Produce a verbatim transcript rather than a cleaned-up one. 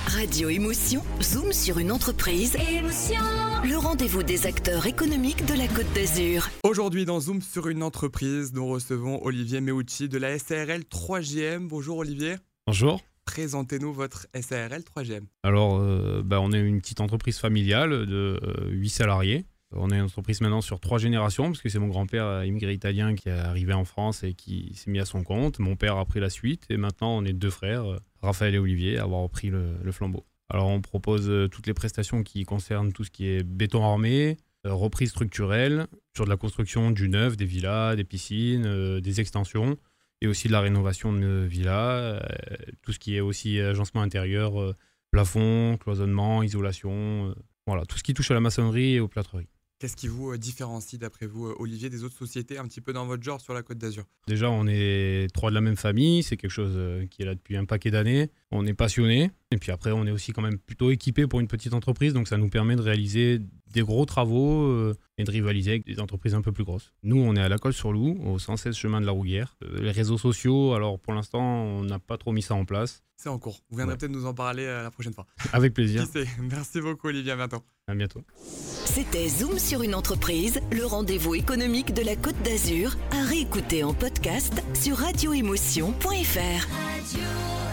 Radio Émotion, zoom sur une entreprise. Émotion. Le rendez-vous des acteurs économiques de la Côte d'Azur. Aujourd'hui, dans Zoom sur une entreprise, nous recevons Olivier Meucci de la S A R L trois G M. Bonjour Olivier. Bonjour. Présentez-nous votre S A R L trois G M. Alors, euh, bah, on est une petite entreprise familiale de euh, huit salariés. On est une entreprise maintenant sur trois générations, parce que c'est mon grand-père immigré italien qui est arrivé en France et qui s'est mis à son compte. Mon père a pris la suite et maintenant on est deux frères, Raphaël et Olivier, à avoir repris le, le flambeau. Alors on propose toutes les prestations qui concernent tout ce qui est béton armé, euh, reprise structurelle, sur de la construction du neuf, des villas, des piscines, euh, des extensions et aussi de la rénovation de villas, euh, tout ce qui est aussi agencement intérieur, euh, plafond, cloisonnement, isolation, euh, voilà, tout ce qui touche à la maçonnerie et aux plâtreries. Qu'est-ce qui vous différencie, d'après vous, Olivier, des autres sociétés un petit peu dans votre genre sur la Côte d'Azur? Déjà, on est trois de la même famille, c'est quelque chose qui est là depuis un paquet d'années. On est passionnés, et puis après, on est aussi quand même plutôt équipés pour une petite entreprise, donc ça nous permet de réaliser des gros travaux euh, et de rivaliser avec des entreprises un peu plus grosses. Nous, on est à la Colle-sur-Loup, au cent seize chemin de la Rouguière. Euh, les réseaux sociaux, alors pour l'instant, on n'a pas trop mis ça en place. C'est en cours. Vous viendrez Ouais. peut-être nous en parler euh, la prochaine fois. Avec plaisir. Qui sait? Merci beaucoup Olivier, à bientôt. À bientôt. C'était Zoom sur une entreprise, le rendez-vous économique de la Côte d'Azur, à réécouter en podcast sur radio émotion point f r. Radio